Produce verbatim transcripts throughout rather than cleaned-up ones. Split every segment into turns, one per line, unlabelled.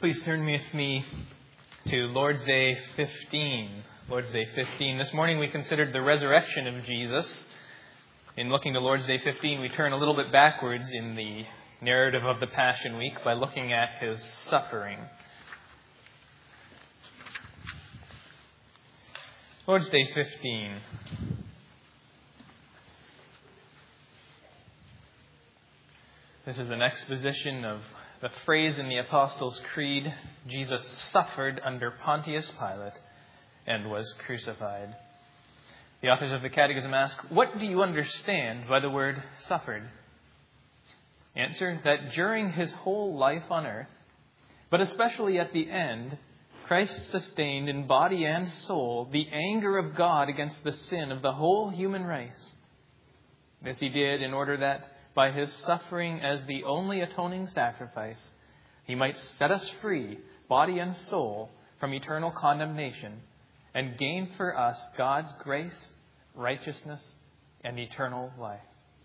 Please turn with me to Lord's Day fifteen. Lord's Day fifteen. This morning we considered the resurrection of Jesus. In looking to Lord's Day fifteen, we turn a little bit backwards in the narrative of the Passion Week by looking at his suffering. Lord's Day fifteen. This is an exposition of the phrase in the Apostles' Creed, Jesus suffered under Pontius Pilate and was crucified. The authors of the Catechism ask, what do you understand by the word suffered? Answer, that during his whole life on earth, but especially at the end, Christ sustained in body and soul the anger of God against the sin of the whole human race. This he did in order that by his suffering as the only atoning sacrifice, he might set us free, body and soul, from eternal condemnation and gain for us God's grace, righteousness, and eternal life.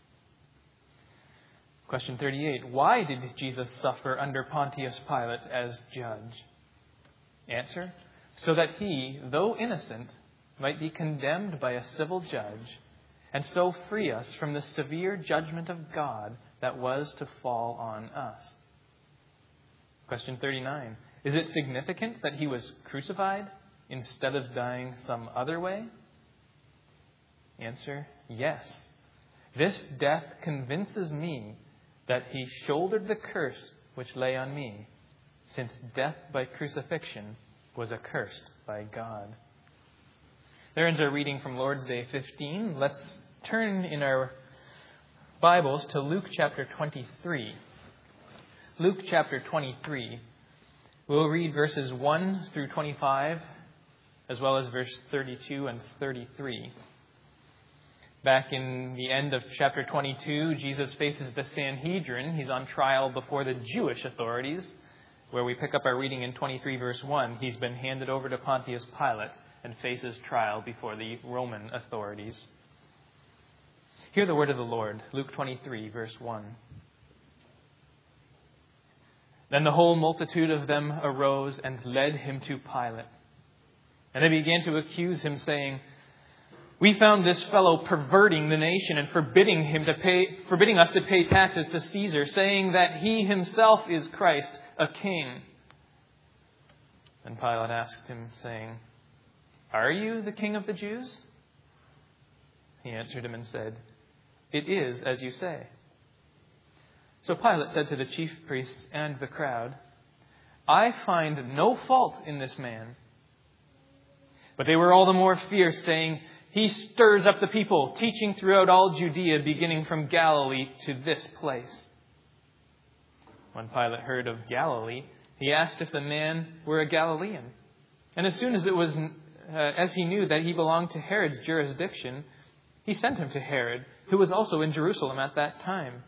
Question thirty-eight. Why did Jesus suffer under Pontius Pilate as judge? Answer, so that he, though innocent, might be condemned by a civil judge and so free us from the severe judgment of God that was to fall on us. Question thirty-nine. Is it significant that he was crucified instead of dying some other way? Answer, yes. This death convinces me that he shouldered the curse which lay on me, since death by crucifixion was accursed by God. There ends our reading from Lord's Day fifteen. Let's turn in our Bibles to Luke chapter twenty-three. Luke chapter twenty-three. We'll read verses one through twenty-five, as well as verse thirty-two and thirty-three. Back in the end of chapter twenty-two, Jesus faces the Sanhedrin. He's on trial before the Jewish authorities, where we pick up our reading in twenty-three verse one. He's been handed over to Pontius Pilate and faces trial before the Roman authorities. Hear the word of the Lord, Luke twenty-three, verse one. Then the whole multitude of them arose and led him to Pilate. And they began to accuse him, saying, we found this fellow perverting the nation and forbidding him to pay, forbidding us to pay taxes to Caesar, saying that he himself is Christ, a king. Then Pilate asked him, saying, are you the king of the Jews? He answered him and said, it is as you say. So Pilate said to the chief priests and the crowd, I find no fault in this man. But they were all the more fierce, saying, he stirs up the people, teaching throughout all Judea, beginning from Galilee to this place. When Pilate heard of Galilee, he asked if the man were a Galilean. And as soon as it was, uh, as he knew that he belonged to Herod's jurisdiction, he sent him to Herod, who was also in Jerusalem at that time.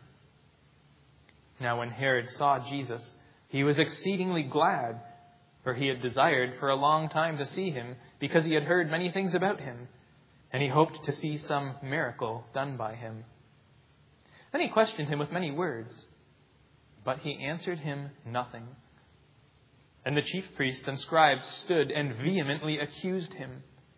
Now when Herod saw Jesus, he was exceedingly glad, for he had desired for a long time to see him, because he had heard many things about him, and he hoped to see some miracle done by him. Then he questioned him with many words, but he answered him nothing. And the chief priests and scribes stood and vehemently accused him.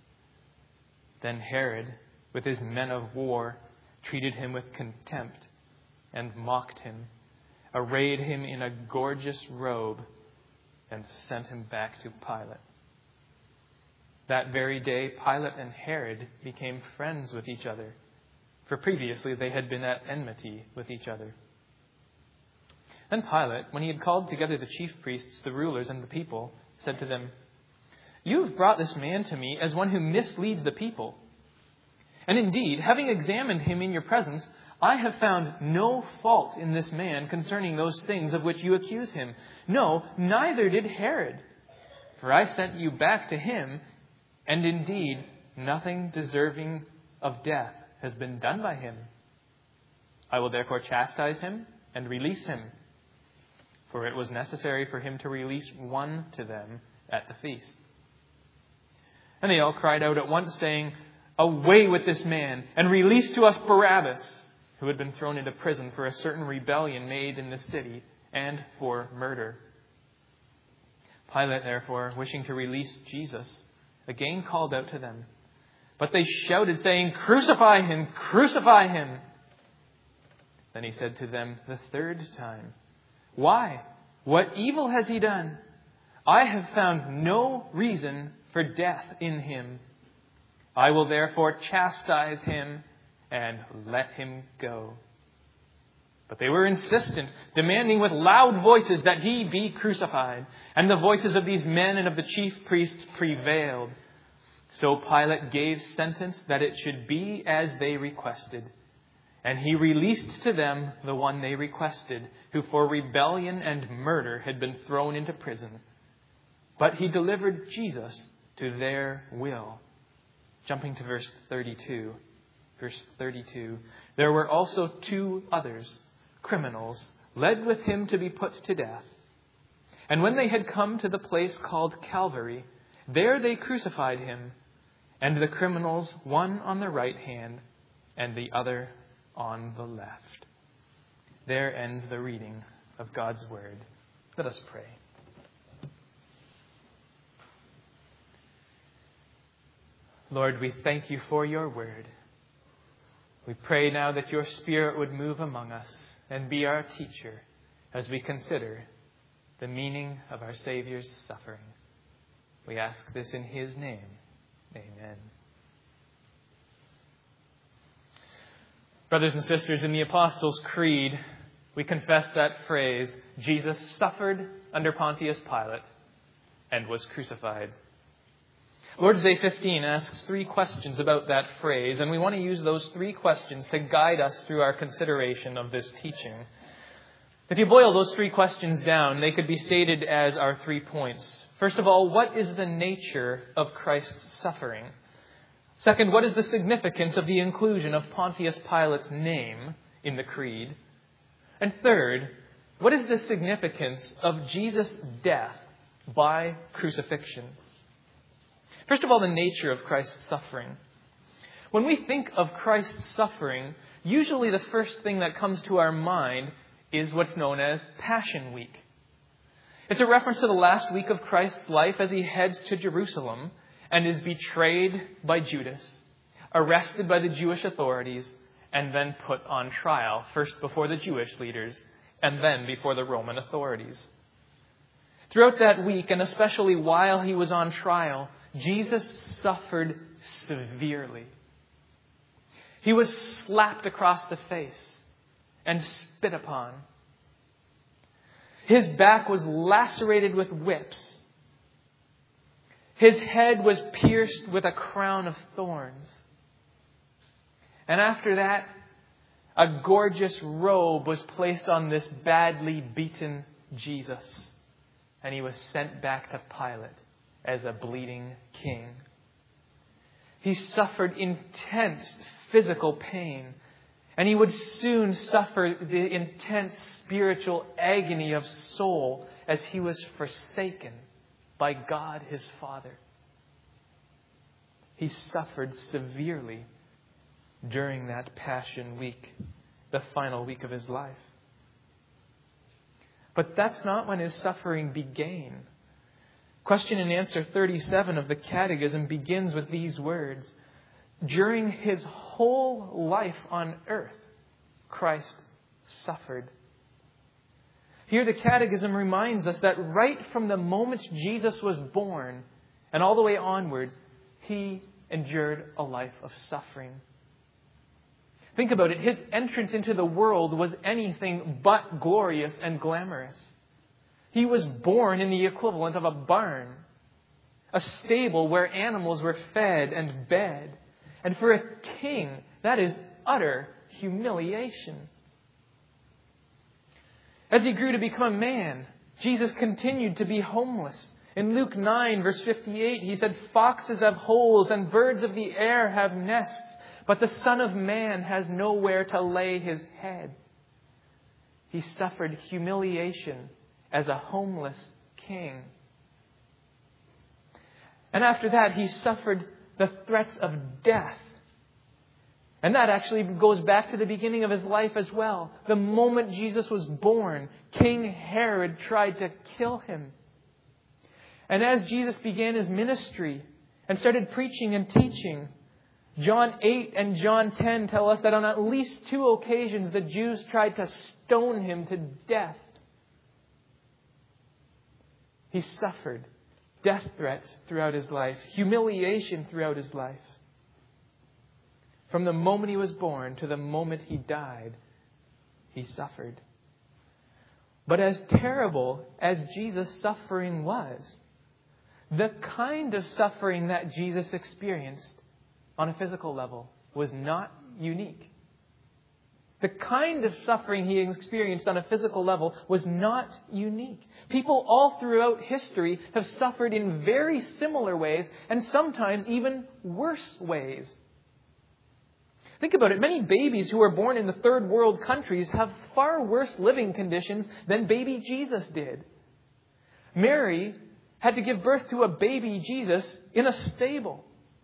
Then Herod, with his men of war, treated him with contempt and mocked him, arrayed him in a gorgeous robe, and sent him back to Pilate. That very day, Pilate and Herod became friends with each other, for previously they had been at enmity with each other. Then Pilate, when he had called together the chief priests, the rulers, and the people, said to them, you have brought this man to me as one who misleads the people. And indeed, having examined him in your presence, I have found no fault in this man concerning those things of which you accuse him. No, neither did Herod. For I sent you back to him, and indeed, nothing deserving of death has been done by him. I will therefore chastise him and release him, for it was necessary for him to release one to them at the feast. And they all cried out at once, saying, away with this man, and release to us Barabbas, who had been thrown into prison for a certain rebellion made in the city and for murder. Pilate, therefore, wishing to release Jesus, again called out to them. But they shouted, saying, "Crucify him! Crucify him!" Then he said to them the third time, "Why? What evil has he done? I have found no reason for death in him. I will therefore chastise him and let him go." But they were insistent, demanding with loud voices that he be crucified. And the voices of these men and of the chief priests prevailed. So Pilate gave sentence that it should be as they requested. And he released to them the one they requested, who for rebellion and murder had been thrown into prison. But he delivered Jesus to their will. Jumping to verse thirty-two. Verse thirty-two. There were also two others, criminals, led with him to be put to death. And when they had come to the place called Calvary, there they crucified him, and the criminals, one on the right hand and the other on the left. There ends the reading of God's word. Let us pray. Lord, we thank you for your word. We pray now that your Spirit would move among us and be our teacher as we consider the meaning of our Savior's suffering. We ask this in his name. Amen. Brothers and sisters, in the Apostles' Creed, we confess that phrase, Jesus suffered under Pontius Pilate and was crucified. Lord's Day fifteen asks three questions about that phrase, and we want to use those three questions to guide us through our consideration of this teaching. If you boil those three questions down, they could be stated as our three points. First of all, what is the nature of Christ's suffering? Second, what is the significance of the inclusion of Pontius Pilate's name in the Creed? And third, what is the significance of Jesus' death by crucifixion? First of all, the nature of Christ's suffering. When we think of Christ's suffering, usually the first thing that comes to our mind is what's known as Passion Week. It's a reference to the last week of Christ's life as he heads to Jerusalem and is betrayed by Judas, arrested by the Jewish authorities, and then put on trial, first before the Jewish leaders and then before the Roman authorities. Throughout that week, and especially while he was on trial, Jesus suffered severely. He was slapped across the face and spit upon. His back was lacerated with whips. His head was pierced with a crown of thorns. And after that, a gorgeous robe was placed on this badly beaten Jesus, and he was sent back to Pilate as a bleeding king. He suffered intense physical pain, and he would soon suffer the intense spiritual agony of soul as he was forsaken by God his Father. He suffered severely during that Passion Week, the final week of his life. But that's not when his suffering began. Question and answer thirty-seven of the Catechism begins with these words. During his whole life on earth, Christ suffered. Here the Catechism reminds us that right from the moment Jesus was born and all the way onwards, he endured a life of suffering. Think about it. His entrance into the world was anything but glorious and glamorous. He was born in the equivalent of a barn, a stable where animals were fed and bed. And for a king, that is utter humiliation. As he grew to become a man, Jesus continued to be homeless. In Luke nine, verse fifty-eight, he said, "Foxes have holes and birds of the air have nests, but the Son of Man has nowhere to lay his head." He suffered humiliation as a homeless king. And after that, he suffered the threats of death. And that actually goes back to the beginning of his life as well. The moment Jesus was born, King Herod tried to kill him. And as Jesus began his ministry and started preaching and teaching, John eight and John ten tell us that on at least two occasions the Jews tried to stone him to death. He suffered death threats throughout his life, humiliation throughout his life. From the moment he was born to the moment he died, he suffered. But as terrible as Jesus' suffering was, the kind of suffering that Jesus experienced on a physical level was not unique. The kind of suffering he experienced on a physical level was not unique. People all throughout history have suffered in very similar ways, and sometimes even worse ways. Think about it. Many babies who are born in the third world countries have far worse living conditions than baby Jesus did. Mary had to give birth to a baby Jesus in a stable.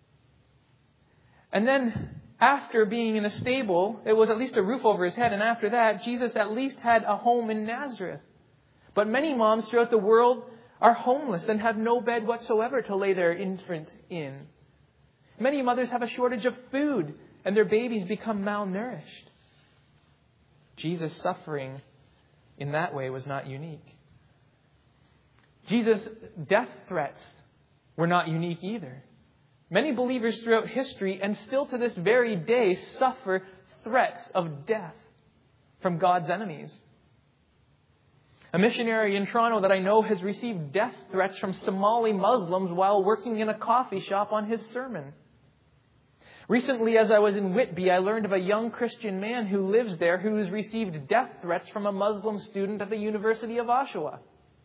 And then after being in a stable, it was at least a roof over his head. And after that, Jesus at least had a home in Nazareth. But many moms throughout the world are homeless and have no bed whatsoever to lay their infant in. Many mothers have a shortage of food and their babies become malnourished. Jesus' suffering in that way was not unique. Jesus' death threats were not unique either. Many believers throughout history and still to this very day suffer threats of death from God's enemies. A missionary in Toronto that I know has received death threats from Somali Muslims while working in a coffee shop on his sermon. Recently, as I was in Whitby, I learned of a young Christian man who lives there who has received death threats from a Muslim student at the University of Oshawa.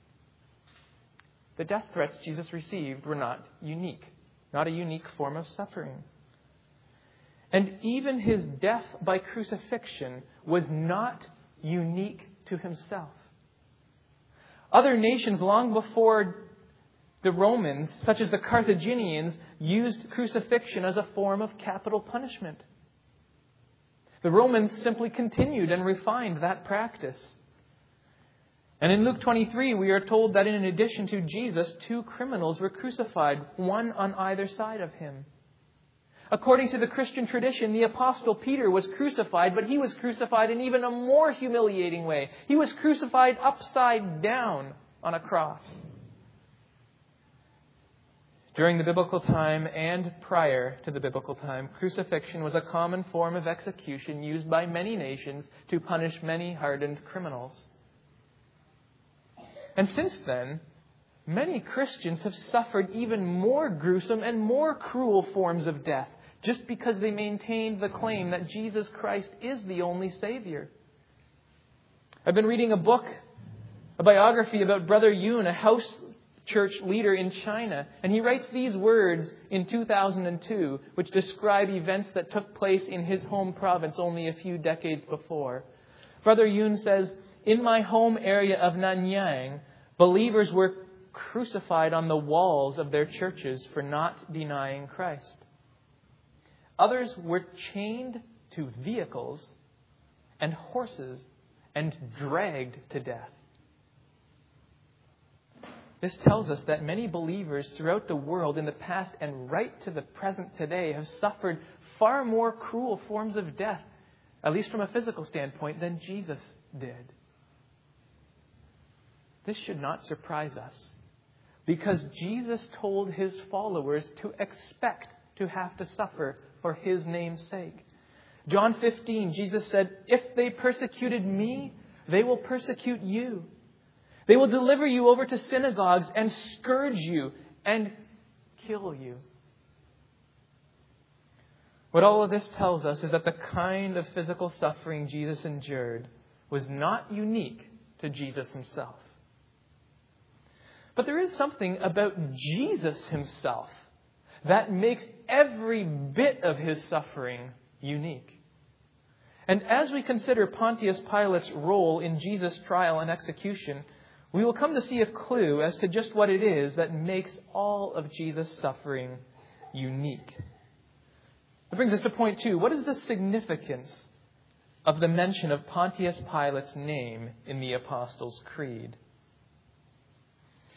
The death threats Jesus received were not unique, not a unique form of suffering. And even his death by crucifixion was not unique to himself. Other nations long before the Romans, such as the Carthaginians, used crucifixion as a form of capital punishment. The Romans simply continued and refined that practice. And in Luke twenty-three, we are told that in addition to Jesus, two criminals were crucified, one on either side of him. According to the Christian tradition, the Apostle Peter was crucified, but he was crucified in even a more humiliating way. He was crucified upside down on a cross. During the biblical time and prior to the biblical time, crucifixion was a common form of execution used by many nations to punish many hardened criminals. And since then, many Christians have suffered even more gruesome and more cruel forms of death just because they maintained the claim that Jesus Christ is the only Savior. I've been reading a book, a biography about Brother Yun, a house church leader in China, and he writes these words in two thousand two, which describe events that took place in his home province only a few decades before. Brother Yun says, "In my home area of Nanyang, believers were crucified on the walls of their churches for not denying Christ. Others were chained to vehicles and horses and dragged to death." This tells us that many believers throughout the world in the past and right to the present today have suffered far more cruel forms of death, at least from a physical standpoint, than Jesus did. This should not surprise us, because Jesus told his followers to expect to have to suffer for his name's sake. John fifteen, Jesus said, "If they persecuted me, they will persecute you. They will deliver you over to synagogues and scourge you and kill you." What all of this tells us is that the kind of physical suffering Jesus endured was not unique to Jesus himself. But there is something about Jesus himself that makes every bit of his suffering unique. And as we consider Pontius Pilate's role in Jesus' trial and execution, we will come to see a clue as to just what it is that makes all of Jesus' suffering unique. That brings us to point two. What is the significance of the mention of Pontius Pilate's name in the Apostles' Creed?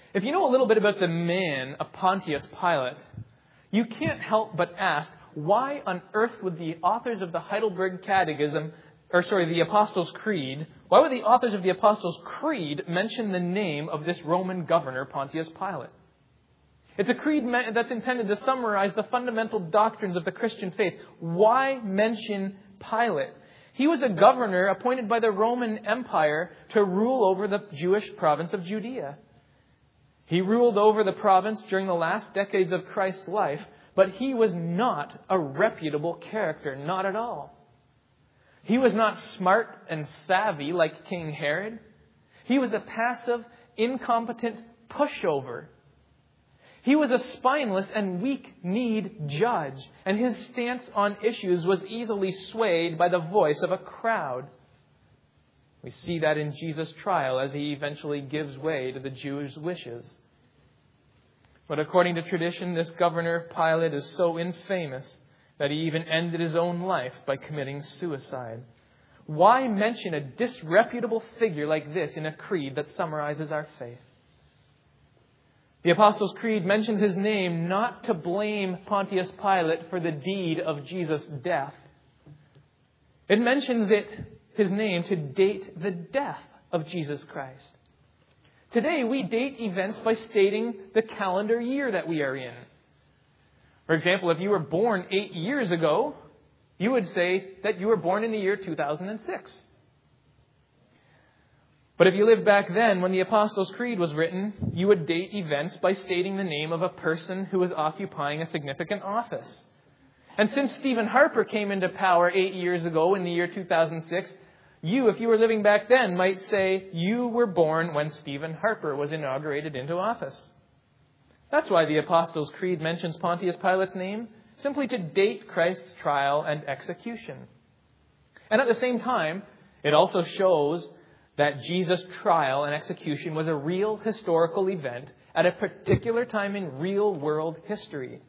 If you know a little bit about the man of Pontius Pilate, you can't help but ask, why on earth would the authors of the Heidelberg Catechism, or sorry, the Apostles' Creed, why would the authors of the Apostles' Creed mention the name of this Roman governor, Pontius Pilate? It's a creed that's intended to summarize the fundamental doctrines of the Christian faith. Why mention Pilate? He was a governor appointed by the Roman Empire to rule over the Jewish province of Judea. He ruled over the province during the last decades of Christ's life, but he was not a reputable character, not at all. He was not smart and savvy like King Herod. He was a passive, incompetent pushover. He was a spineless and weak-kneed judge, and his stance on issues was easily swayed by the voice of a crowd. We see that in Jesus' trial as he eventually gives way to the Jews' wishes. But according to tradition, this governor Pilate is so infamous that he even ended his own life by committing suicide. Why mention a disreputable figure like this in a creed that summarizes our faith? The Apostles' Creed mentions his name not to blame Pontius Pilate for the deed of Jesus' death. It mentions it, his name, to date the death of Jesus Christ. Today, we date events by stating the calendar year that we are in. For example, if you were born eight years ago, you would say that you were born in the year two thousand six. But if you lived back then, when the Apostles' Creed was written, you would date events by stating the name of a person who was occupying a significant office. And since Stephen Harper came into power eight years ago in the year two thousand six, you, if you were living back then, might say you were born when Stephen Harper was inaugurated into office. That's why the Apostles' Creed mentions Pontius Pilate's name, simply to date Christ's trial and execution. And at the same time, it also shows that Jesus' trial and execution was a real historical event at a particular time in real-world history.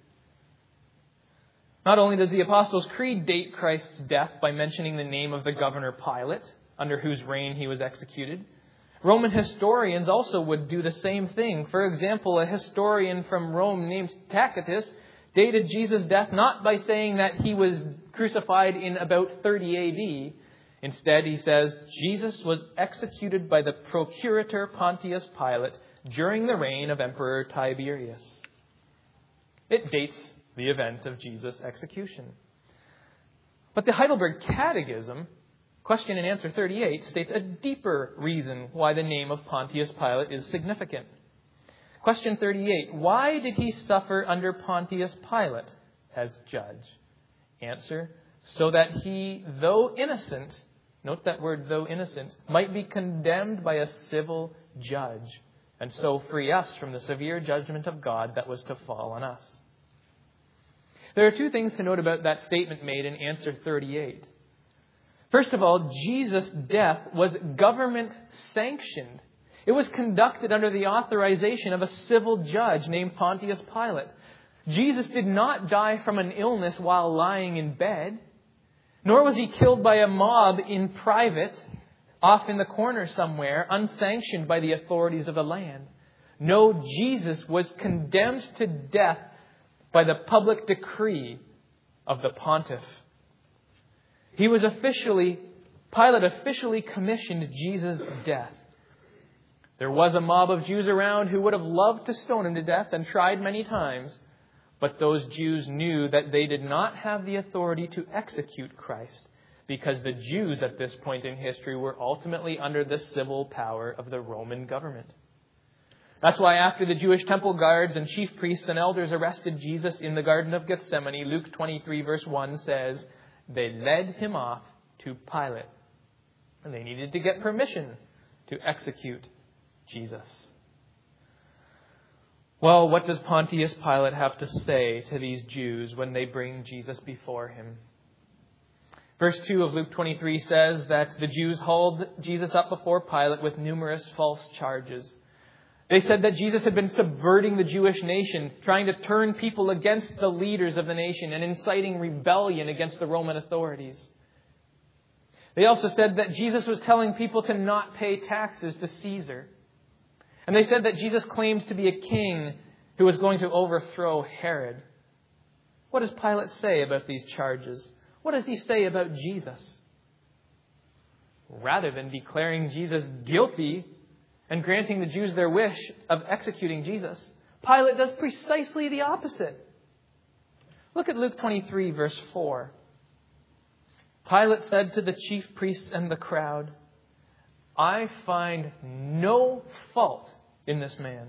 Not only does the Apostles' Creed date Christ's death by mentioning the name of the governor Pilate, under whose reign he was executed, Roman historians also would do the same thing. For example, a historian from Rome named Tacitus dated Jesus' death not by saying that he was crucified in about thirty A D. Instead, he says, Jesus was executed by the procurator Pontius Pilate during the reign of Emperor Tiberius. It dates the event of Jesus' execution. But the Heidelberg Catechism, question and answer thirty-eight, states a deeper reason why the name of Pontius Pilate is significant. Question thirty-eight, why did he suffer under Pontius Pilate as judge? Answer, so that he, though innocent, note that word, though innocent, might be condemned by a civil judge, and so free us from the severe judgment of God that was to fall on us. There are two things to note about that statement made in answer thirty-eight. First of all, Jesus' death was government sanctioned. It was conducted under the authorization of a civil judge named Pontius Pilate. Jesus did not die from an illness while lying in bed, nor was he killed by a mob in private, off in the corner somewhere, unsanctioned by the authorities of the land. No, Jesus was condemned to death by the public decree of the pontiff. He was officially, Pilate officially commissioned Jesus' death. There was a mob of Jews around who would have loved to stone him to death and tried many times, but those Jews knew that they did not have the authority to execute Christ because the Jews at this point in history were ultimately under the civil power of the Roman government. That's why after the Jewish temple guards and chief priests and elders arrested Jesus in the Garden of Gethsemane, Luke twenty-three verse one says, they led him off to Pilate. And they needed to get permission to execute Jesus. Well, what does Pontius Pilate have to say to these Jews when they bring Jesus before him? Verse two of Luke twenty-three says that the Jews hauled Jesus up before Pilate with numerous false charges. They said that Jesus had been subverting the Jewish nation, trying to turn people against the leaders of the nation and inciting rebellion against the Roman authorities. They also said that Jesus was telling people to not pay taxes to Caesar. And they said that Jesus claimed to be a king who was going to overthrow Herod. What does Pilate say about these charges? What does he say about Jesus? Rather than declaring Jesus guilty and granting the Jews their wish of executing Jesus, Pilate does precisely the opposite. Look at Luke twenty-three, verse four. Pilate said to the chief priests and the crowd, "I find no fault in this man."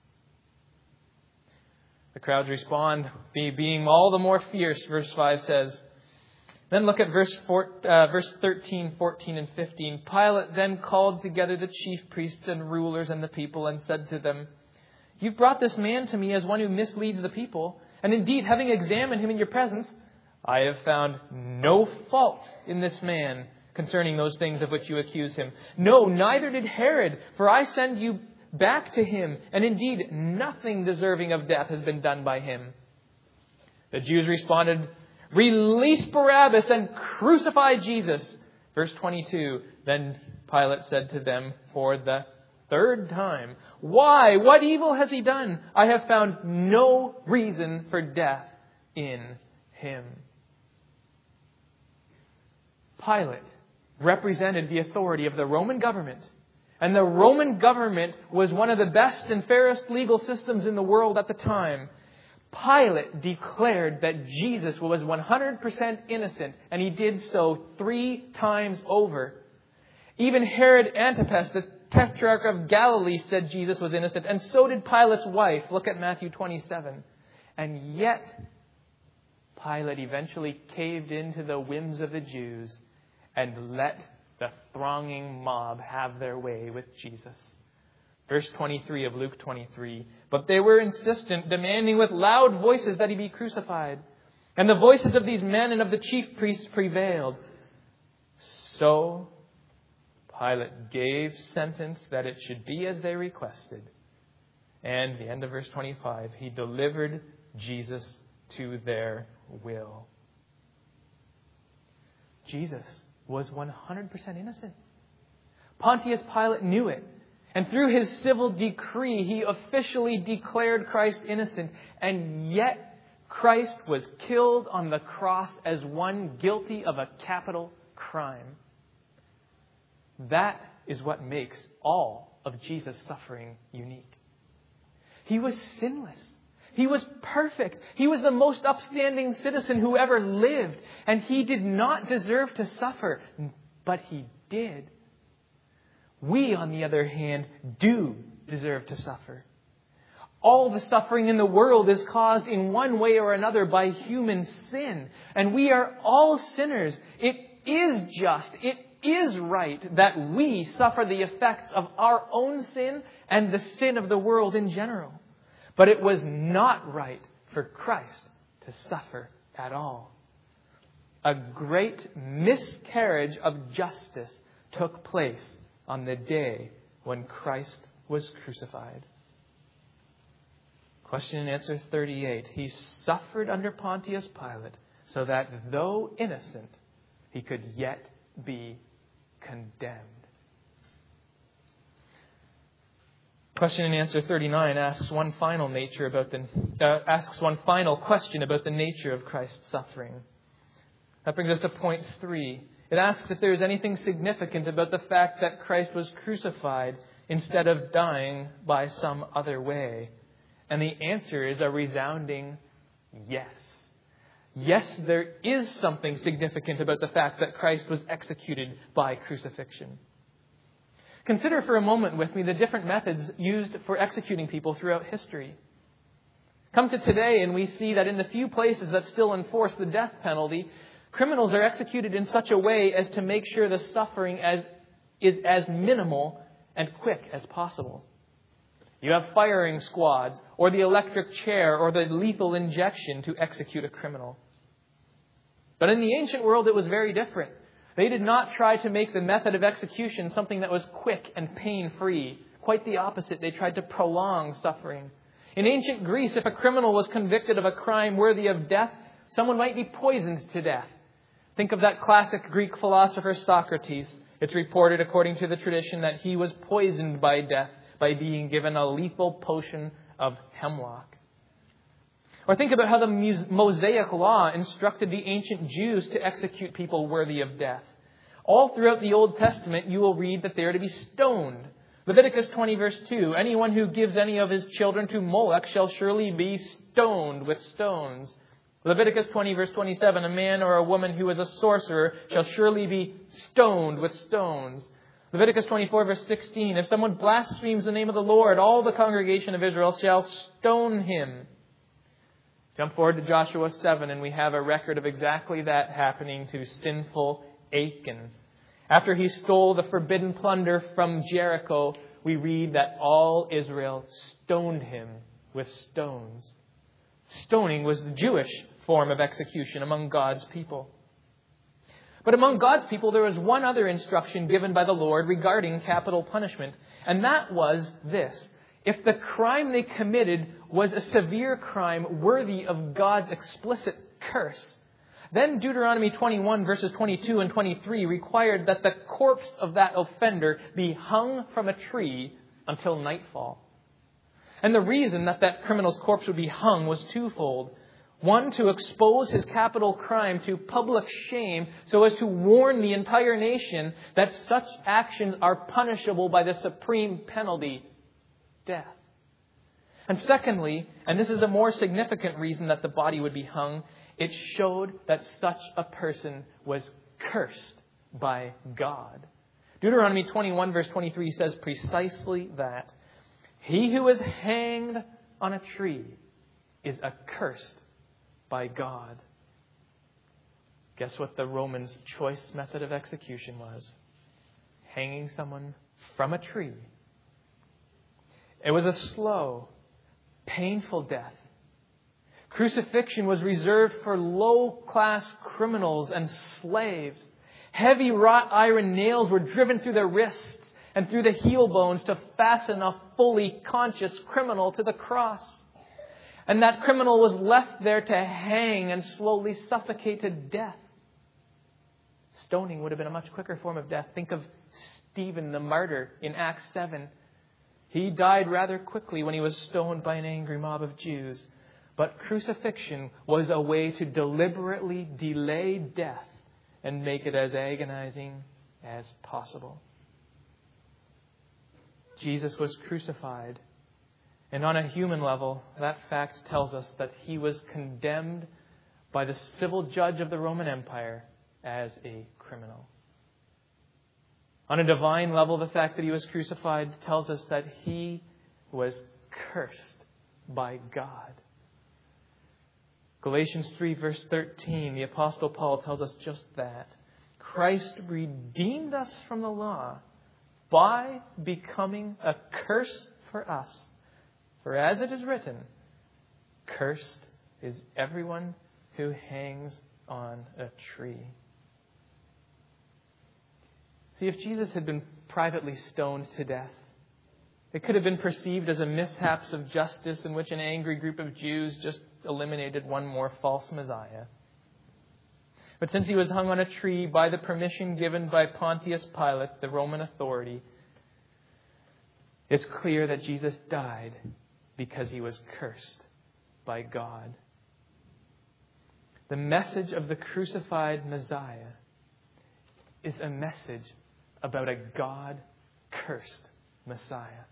The crowds respond, being all the more fierce, verse five says. Then look at verse four, uh, verse thirteen, fourteen, and fifteen. Pilate then called together the chief priests and rulers and the people and said to them, "You've brought this man to me as one who misleads the people. And indeed, having examined him in your presence, I have found no fault in this man concerning those things of which you accuse him. No, neither did Herod, for I send you back to him. And indeed, nothing deserving of death has been done by him." The Jews responded, "Release Barabbas and crucify Jesus." Verse twenty-two, then Pilate said to them for the third time, "Why? What evil has he done? I have found no reason for death in him." Pilate represented the authority of the Roman government. And the Roman government was one of the best and fairest legal systems in the world at the time. Pilate declared that Jesus was one hundred percent innocent, and he did so three times over. Even Herod Antipas, the Tetrarch of Galilee, said Jesus was innocent, and so did Pilate's wife. Look at Matthew twenty-seven. And yet, Pilate eventually caved into the whims of the Jews and let the thronging mob have their way with Jesus. Verse twenty-three of Luke twenty-three. But they were insistent, demanding with loud voices that he be crucified. And the voices of these men and of the chief priests prevailed. So Pilate gave sentence that it should be as they requested. And the end of verse twenty-five, he delivered Jesus to their will. Jesus was one hundred percent innocent. Pontius Pilate knew it. And through his civil decree, he officially declared Christ innocent. And yet, Christ was killed on the cross as one guilty of a capital crime. That is what makes all of Jesus' suffering unique. He was sinless. He was perfect. He was the most upstanding citizen who ever lived. And he did not deserve to suffer, but he did. We, on the other hand, do deserve to suffer. All the suffering in the world is caused in one way or another by human sin. And we are all sinners. It is just, it is right that we suffer the effects of our own sin and the sin of the world in general. But it was not right for Christ to suffer at all. A great miscarriage of justice took place on the day when Christ was crucified. Question and answer thirty-eight. He suffered under Pontius Pilate so that though innocent, he could yet be condemned. Question and answer thirty-nine asks one final nature about the uh, asks one final question about the nature of Christ's suffering. That brings us to point three. It asks if there is anything significant about the fact that Christ was crucified instead of dying by some other way. And the answer is a resounding yes. Yes, there is something significant about the fact that Christ was executed by crucifixion. Consider for a moment with me the different methods used for executing people throughout history. Come to today and we see that in the few places that still enforce the death penalty, criminals are executed in such a way as to make sure the suffering as, is as minimal and quick as possible. You have firing squads, or the electric chair, or the lethal injection to execute a criminal. But in the ancient world, it was very different. They did not try to make the method of execution something that was quick and pain-free. Quite the opposite. They tried to prolong suffering. In ancient Greece, if a criminal was convicted of a crime worthy of death, someone might be poisoned to death. Think of that classic Greek philosopher Socrates. It's reported, according to the tradition, that he was poisoned by death by being given a lethal potion of hemlock. Or think about how the Mosaic Law instructed the ancient Jews to execute people worthy of death. All throughout the Old Testament, you will read that they are to be stoned. Leviticus twenty verse two, anyone who gives any of his children to Molech shall surely be stoned with stones. Leviticus twenty verse twenty-seven, a man or a woman who is a sorcerer shall surely be stoned with stones. Leviticus twenty-four verse sixteen, if someone blasphemes the name of the Lord, all the congregation of Israel shall stone him. Jump forward to Joshua seven, and we have a record of exactly that happening to sinful Achan. After he stole the forbidden plunder from Jericho, we read that all Israel stoned him with stones. Stoning was the Jewish form of execution among God's people. But among God's people, there was one other instruction given by the Lord regarding capital punishment, and that was this. If the crime they committed was a severe crime worthy of God's explicit curse, then Deuteronomy twenty-one verses twenty-two and twenty-three required that the corpse of that offender be hung from a tree until nightfall. And the reason that that criminal's corpse would be hung was twofold. One, to expose his capital crime to public shame so as to warn the entire nation that such actions are punishable by the supreme penalty, death. And secondly, and this is a more significant reason that the body would be hung, it showed that such a person was cursed by God. Deuteronomy twenty-one verse twenty-three says precisely that. He who is hanged on a tree is accursed by God. Guess what the Romans' choice method of execution was? Hanging someone from a tree. It was a slow, painful death. Crucifixion was reserved for low-class criminals and slaves. Heavy wrought iron nails were driven through their wrists and through the heel bones to fasten a fully conscious criminal to the cross. And that criminal was left there to hang and slowly suffocate to death. Stoning would have been a much quicker form of death. Think of Stephen the martyr in Acts seven. He died rather quickly when he was stoned by an angry mob of Jews. But crucifixion was a way to deliberately delay death and make it as agonizing as possible. Jesus was crucified. And on a human level, that fact tells us that he was condemned by the civil judge of the Roman Empire as a criminal. On a divine level, the fact that he was crucified tells us that he was cursed by God. Galatians three verse thirteen, the Apostle Paul tells us just that. Christ redeemed us from the law by becoming a curse for us. For as it is written, cursed is everyone who hangs on a tree. See, if Jesus had been privately stoned to death, it could have been perceived as a mishaps of justice in which an angry group of Jews just eliminated one more false Messiah. But since he was hung on a tree by the permission given by Pontius Pilate, the Roman authority, it's clear that Jesus died because he was cursed by God. The message of the crucified Messiah is a message about a God-cursed Messiah.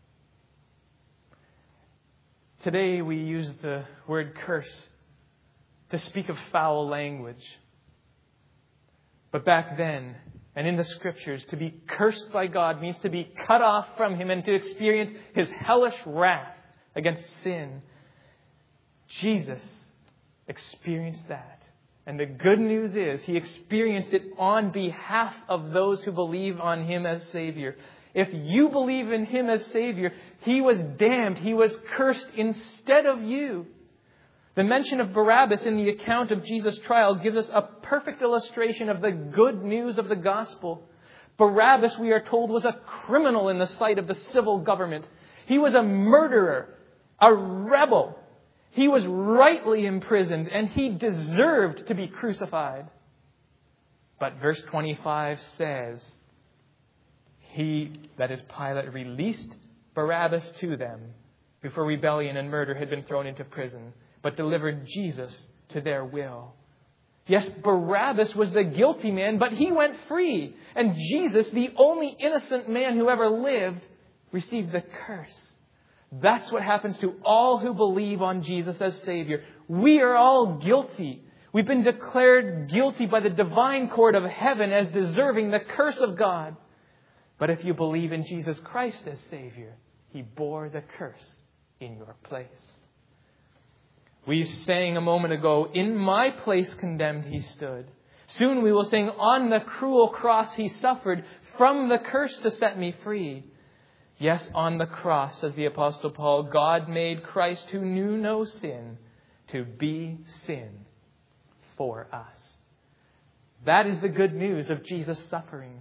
Today we use the word curse to speak of foul language. But back then, and in the Scriptures, to be cursed by God means to be cut off from Him and to experience His hellish wrath against sin. Jesus experienced that. And the good news is He experienced it on behalf of those who believe on Him as Savior. If you believe in Him as Savior, He was damned. He was cursed instead of you. The mention of Barabbas in the account of Jesus' trial gives us a perfect illustration of the good news of the gospel. Barabbas, we are told, was a criminal in the sight of the civil government. He was a murderer, a rebel. He was rightly imprisoned, and he deserved to be crucified. But verse twenty-five says, He, that is Pilate, released Barabbas to them before rebellion and murder had been thrown into prison, but delivered Jesus to their will. Yes, Barabbas was the guilty man, but he went free. And Jesus, the only innocent man who ever lived, received the curse. That's what happens to all who believe on Jesus as Savior. We are all guilty. We've been declared guilty by the divine court of heaven as deserving the curse of God. But if you believe in Jesus Christ as Savior, He bore the curse in your place. We sang a moment ago, in my place condemned He stood. Soon we will sing, on the cruel cross He suffered, from the curse to set me free. Yes, on the cross, says the Apostle Paul, God made Christ who knew no sin to be sin for us. That is the good news of Jesus' suffering.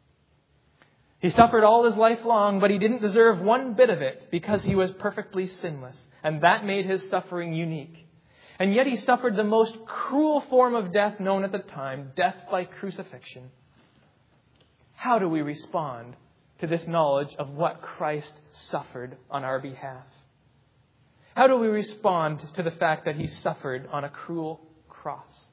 He suffered all His life long, but He didn't deserve one bit of it because He was perfectly sinless. And that made His suffering unique. And yet He suffered the most cruel form of death known at the time, death by crucifixion. How do we respond to this knowledge of what Christ suffered on our behalf? How do we respond to the fact that He suffered on a cruel cross?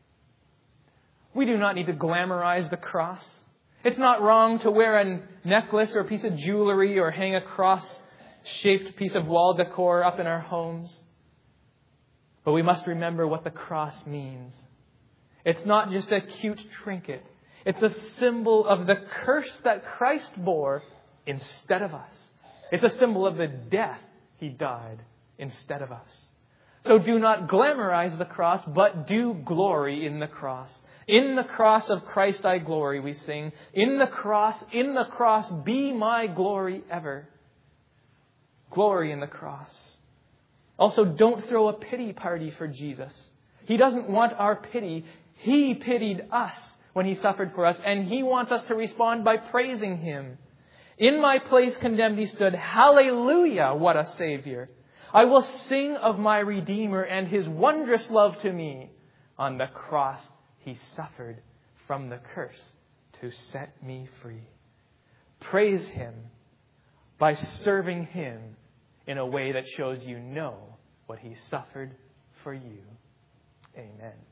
We do not need to glamorize the cross. It's not wrong to wear a necklace or a piece of jewelry or hang a cross-shaped piece of wall decor up in our homes. But we must remember what the cross means. It's not just a cute trinket. It's a symbol of the curse that Christ bore instead of us. It's a symbol of the death He died instead of us. So do not glamorize the cross, but do glory in the cross. In the cross of Christ I glory, we sing. In the cross, in the cross, be my glory ever. Glory in the cross. Also, don't throw a pity party for Jesus. He doesn't want our pity. He pitied us when He suffered for us, and He wants us to respond by praising Him. In my place condemned He stood. Hallelujah, what a Savior. I will sing of my Redeemer and His wondrous love to me. On the cross He suffered from the curse to set me free. Praise Him by serving Him in a way that shows you know what He suffered for you. Amen.